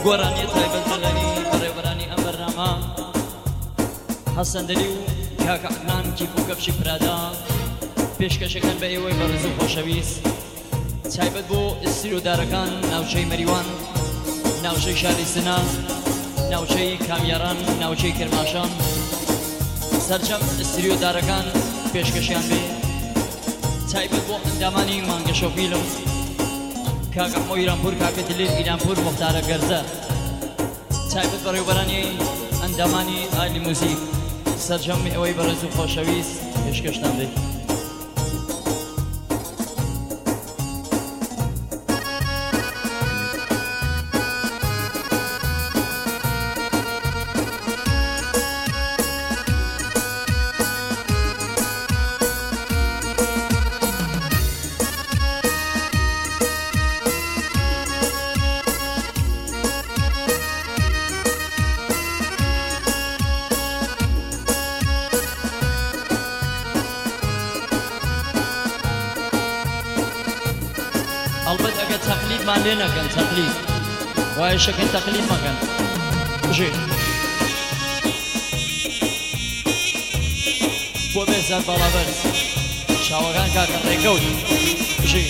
گۆرانی تایبەت دەڵێنی بەڕێوەبەرانی ئەم بەرنامە حەسەن دەلی و کاکە عەدنان کیف و کەفشی پرادا پێشکەشەکەن بە ئێوەی بەڕێز و خۆشەویست تایبەت بۆ ئستیرۆدارەکان ناوچەی مەریوان ناوچەی شاری سنا ناوچەی کامیاران ناوچەی کرماشان سەرجەم ئستیرۆدارەکان پێشکەشیان بێ تایبەت بۆ ئەندامانی مانگەشە و فیلم کاک ئەحمۆ ئیرانپور کاکە دلێر ئیرانپور مختارە گەرزە تایبەت بەڕێوەبەرانی ئەندامانی ئالی موزیک سەرجەم ئەوەی بەڕێز و خۆشەویست پێشکەشتان بێ البته اگه تقلید من لێ نەکەن تقلید وایە شەکەن تقلید مەکەن بژێ بۆ بێزار باڵابەرز چاوەکان کاکە ڕێکەوت بژێ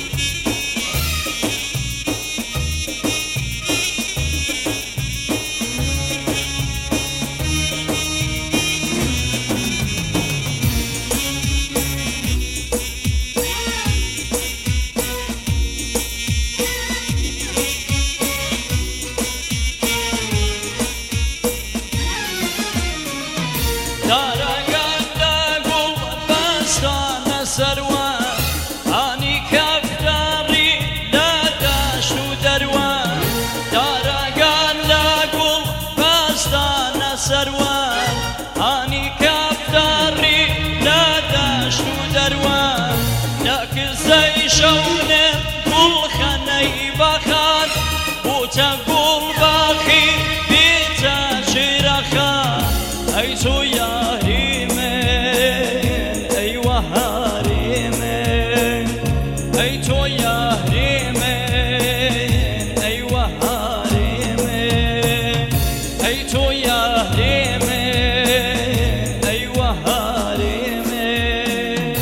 شونه گل خنه بخان بوتا گل باخی بیتا شیرخان ای تو یاری من ای وهاری من ای تو یاری من ای وهاری من ای تو یاری من ای وهاری من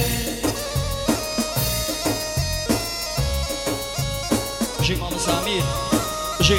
بژێ مامە سامیر بژێ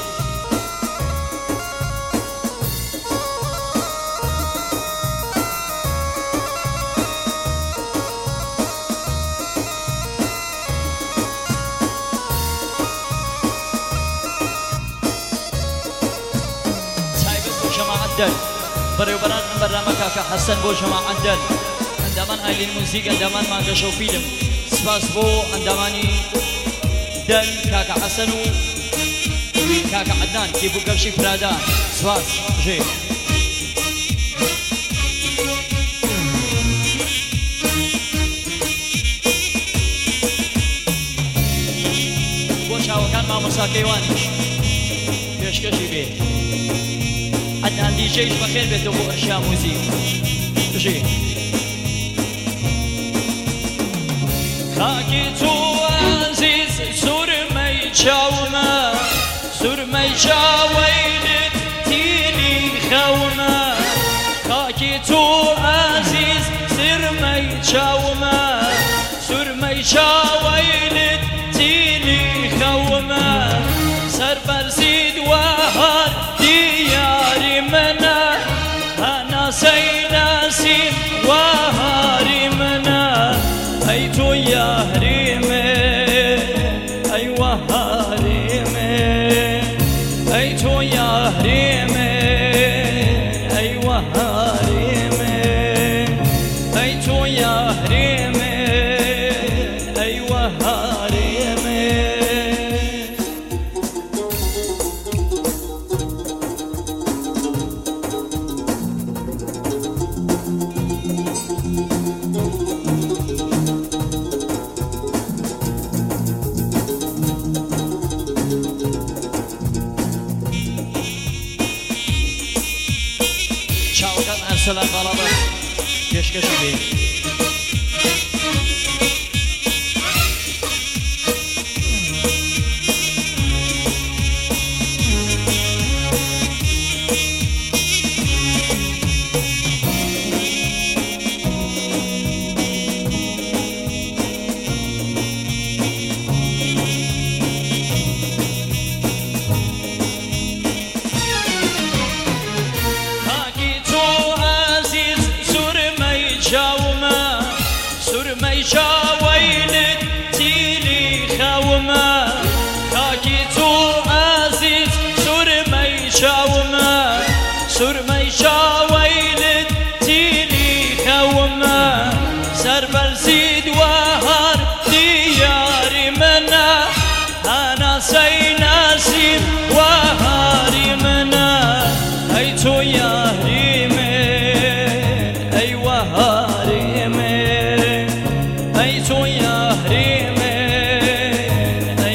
تایبەت بۆ جەماعەت دەل بەڕێوەبەران ئەم بەرنامە کاکە حەسەن بۆ جەماعەت دەل ئەندامان ئایلین موزیک ئەندامان مانگەشە و فیلم سپاس بۆ ئەندامانی دل کاکە حەسەن و کاکە عەدنان کیف و کەفشی پرادا سپاس بژێ بۆ چاوەکان مامۆساکەیوانیش پێشکەشی بێ عەدنان دیجەیش بەخێر بێتەوە بۆ ئەشیا موزیک بژێ خاکی تو عزیز سرمەی چاومە سرمەی چاوەیلت تیلی خەومە خاکی تو عزیز سرمەی چاومە سرمەی چاوەیلت تیلی خەومە سەربەرزید وەهار دیاری منە هەناسەی ناسیم وەهاری منە ای تو یاری من ای وهاری من ای تو یاری من ای وهاری من ای تو یاری من ای وهاری من چاوەکان ئەرسەلان باڵابەر پێشکەشی بێ بين نسيم وهارمنا أي تو يا هريمين أي وهارمين أي تو يا هريمين أي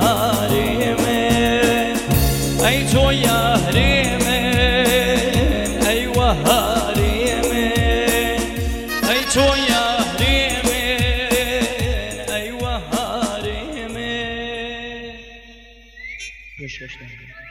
وهارمين أي تو يا هريمين أي وهارمين أي تو يا هريمين أي وهارمين.